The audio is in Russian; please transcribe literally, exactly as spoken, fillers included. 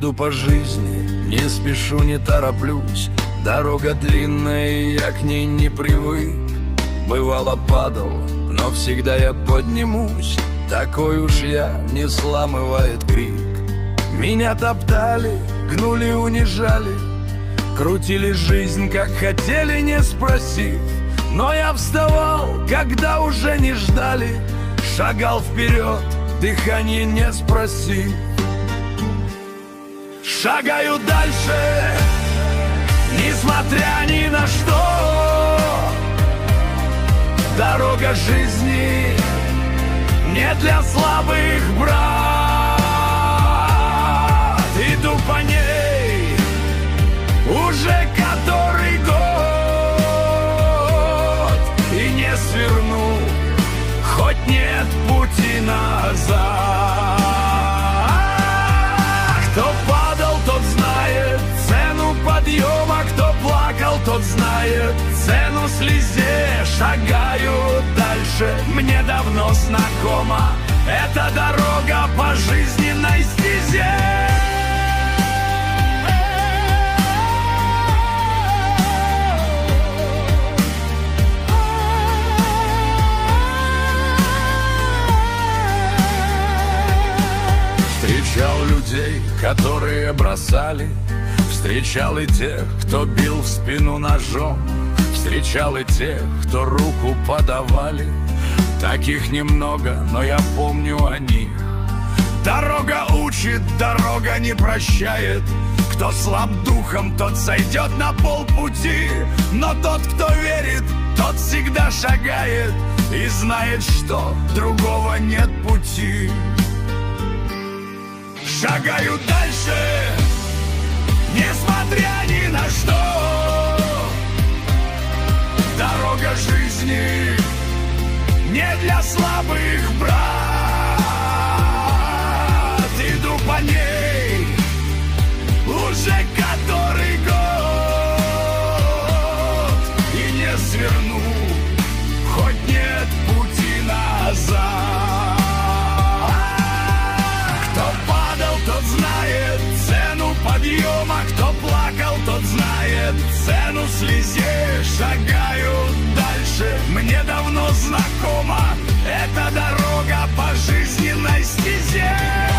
Иду по жизни, не спешу, не тороплюсь. Дорога длинная, и я к ней не привык. Бывало падал, но всегда я поднимусь. Такой уж я, не сламывает крик. Меня топтали, гнули, унижали, крутили жизнь, как хотели, не спросив. Но я вставал, когда уже не ждали, шагал вперед, дыхание не спросив. Шагаю дальше, несмотря ни на что. Дорога жизни не для слабых, брат. Иду по ней уже который год, и не сверну, хоть нет пути назад. Кто падал, тот знает цену подъема, кто плакал, тот знает цену слезе. Шагаю дальше, мне давно знакома эта дорога по жизненной стезе. Встречал людей, которые бросали, встречал и тех, кто бил в спину ножом, встречал и тех, кто руку подавали. Таких немного, но я помню о них. Дорога учит, дорога не прощает. Кто слаб духом, тот сойдет на полпути, но тот, кто верит, тот всегда шагает и знает, что другого нет пути. Шагаю дальше, несмотря ни на что. Дорога жизни не для слабых, брат. Иду по ней уже который год, и не сверну, хоть нет пути назад. Тот знает цену подъема, кто плакал, тот знает цену слезе. Шагаю дальше, мне давно знакома эта дорога по жизненной стезе.